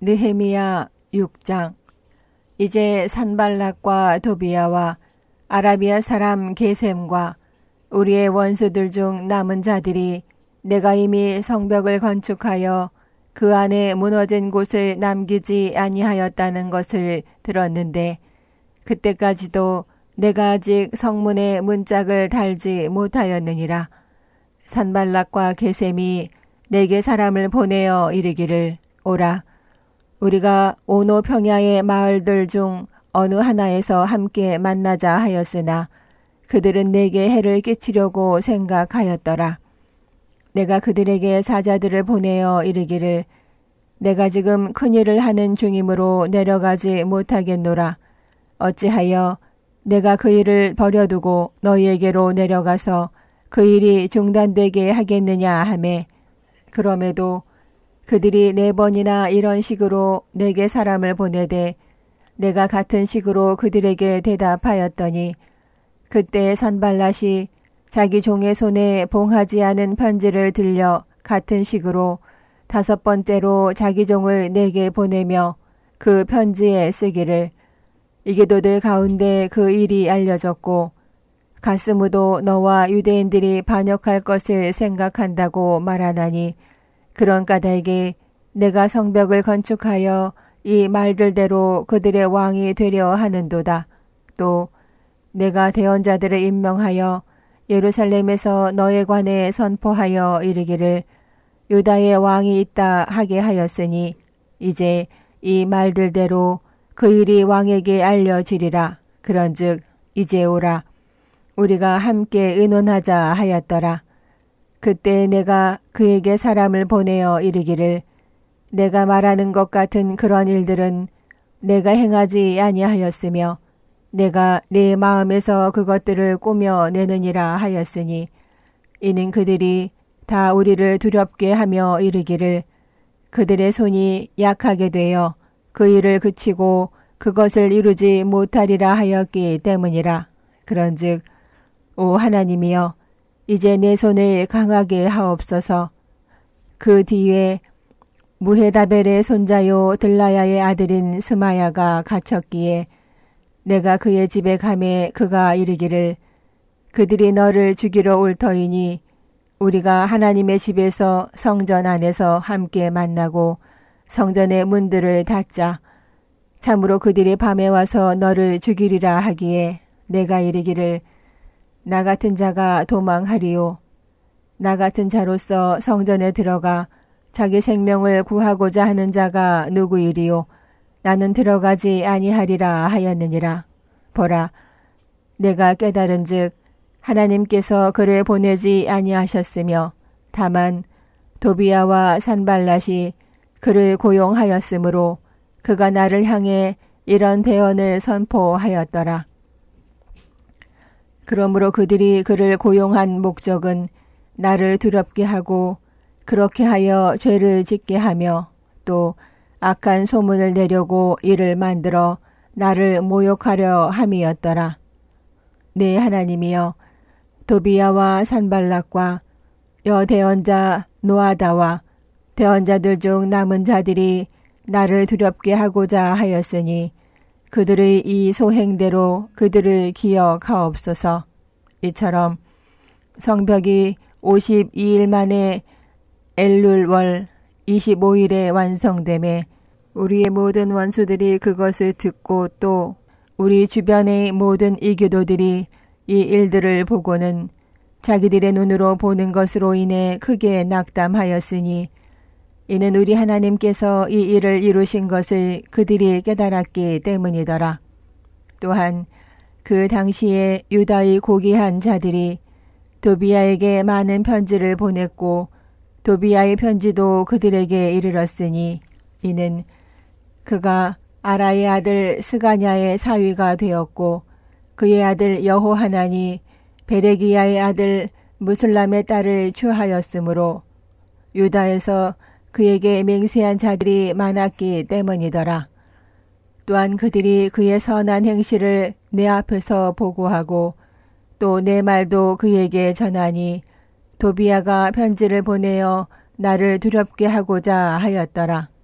느헤미야 6장. 이제 산발락과 도비야와 아라비아 사람 게셈과 우리의 원수들 중 남은 자들이 내가 이미 성벽을 건축하여 그 안에 무너진 곳을 남기지 아니하였다는 것을 들었는데 그때까지도 내가 아직 성문에 문짝을 달지 못하였느니라. 산발락과 게셈이 내게 사람을 보내어 이르기를, 오라, 우리가 오노 평야의 마을들 중 어느 하나에서 함께 만나자 하였으나 그들은 내게 해를 끼치려고 생각하였더라. 내가 그들에게 사자들을 보내어 이르기를, 내가 지금 큰일을 하는 중이므로 내려가지 못하겠노라. 어찌하여 내가 그 일을 버려두고 너희에게로 내려가서 그 일이 중단되게 하겠느냐 하매, 그럼에도 그들이 4번이나 이런 식으로 내게 사람을 보내되 내가 같은 식으로 그들에게 대답하였더니 그때 산발랏이 자기 종의 손에 봉하지 않은 편지를 들려 같은 식으로 5번째로 자기 종을 내게 보내며 그 편지에 쓰기를, 이게도들 가운데 그 일이 알려졌고 가스무도 너와 유대인들이 반역할 것을 생각한다고 말하나니 그런 까닭에 내가 성벽을 건축하여 이 말들대로 그들의 왕이 되려 하는도다. 또 내가 대언자들을 임명하여 예루살렘에서 너에 관해 선포하여 이르기를, 유다의 왕이 있다 하게 하였으니 이제 이 말들대로 그 일이 왕에게 알려지리라. 그런즉 이제 오라, 우리가 함께 의논하자 하였더라. 그때 내가 그에게 사람을 보내어 이르기를, 내가 말하는 것 같은 그런 일들은 내가 행하지 아니하였으며 내가 내 마음에서 그것들을 꾸며내느니라 하였으니 이는 그들이 다 우리를 두렵게 하며 이르기를, 그들의 손이 약하게 되어 그 일을 그치고 그것을 이루지 못하리라 하였기 때문이라. 그런즉 오 하나님이여, 이제 내 손을 강하게 하옵소서. 그 뒤에 무헤다벨의 손자요 들라야의 아들인 스마야가 갇혔기에 내가 그의 집에 가매 그가 이르기를, 그들이 너를 죽이러 올 터이니 우리가 하나님의 집에서 성전 안에서 함께 만나고 성전의 문들을 닫자. 참으로 그들이 밤에 와서 너를 죽이리라 하기에 내가 이르기를, 나 같은 자가 도망하리요. 나 같은 자로서 성전에 들어가 자기 생명을 구하고자 하는 자가 누구이리요. 나는 들어가지 아니하리라 하였느니라. 보라, 내가 깨달은즉 하나님께서 그를 보내지 아니하셨으며 다만 도비야와 산발랏이 그를 고용하였으므로 그가 나를 향해 이런 대언을 선포하였더라. 그러므로 그들이 그를 고용한 목적은 나를 두렵게 하고 그렇게 하여 죄를 짓게 하며 또 악한 소문을 내려고 이를 만들어 나를 모욕하려 함이었더라. 네 하나님이여, 도비야와 산발락과 여대언자 노아다와 대언자들 중 남은 자들이 나를 두렵게 하고자 하였으니 그들의 이 소행대로 그들을 기억하옵소서. 이처럼 성벽이 52일 만에 엘룰월 25일에 완성됨에 우리의 모든 원수들이 그것을 듣고 또 우리 주변의 모든 이교도들이 이 일들을 보고는 자기들의 눈으로 보는 것으로 인해 크게 낙담하였으니 이는 우리 하나님께서 이 일을 이루신 것을 그들이 깨달았기 때문이더라. 또한 그 당시에 유다의 고귀한 자들이 도비야에게 많은 편지를 보냈고 도비야의 편지도 그들에게 이르렀으니 이는 그가 아라의 아들 스가냐의 사위가 되었고 그의 아들 여호하난이 베레기야의 아들 무슬람의 딸을 취하였으므로 유다에서 그에게 맹세한 자들이 많았기 때문이더라. 또한 그들이 그의 선한 행실을 내 앞에서 보고하고 또 내 말도 그에게 전하니 도비야가 편지를 보내어 나를 두렵게 하고자 하였더라.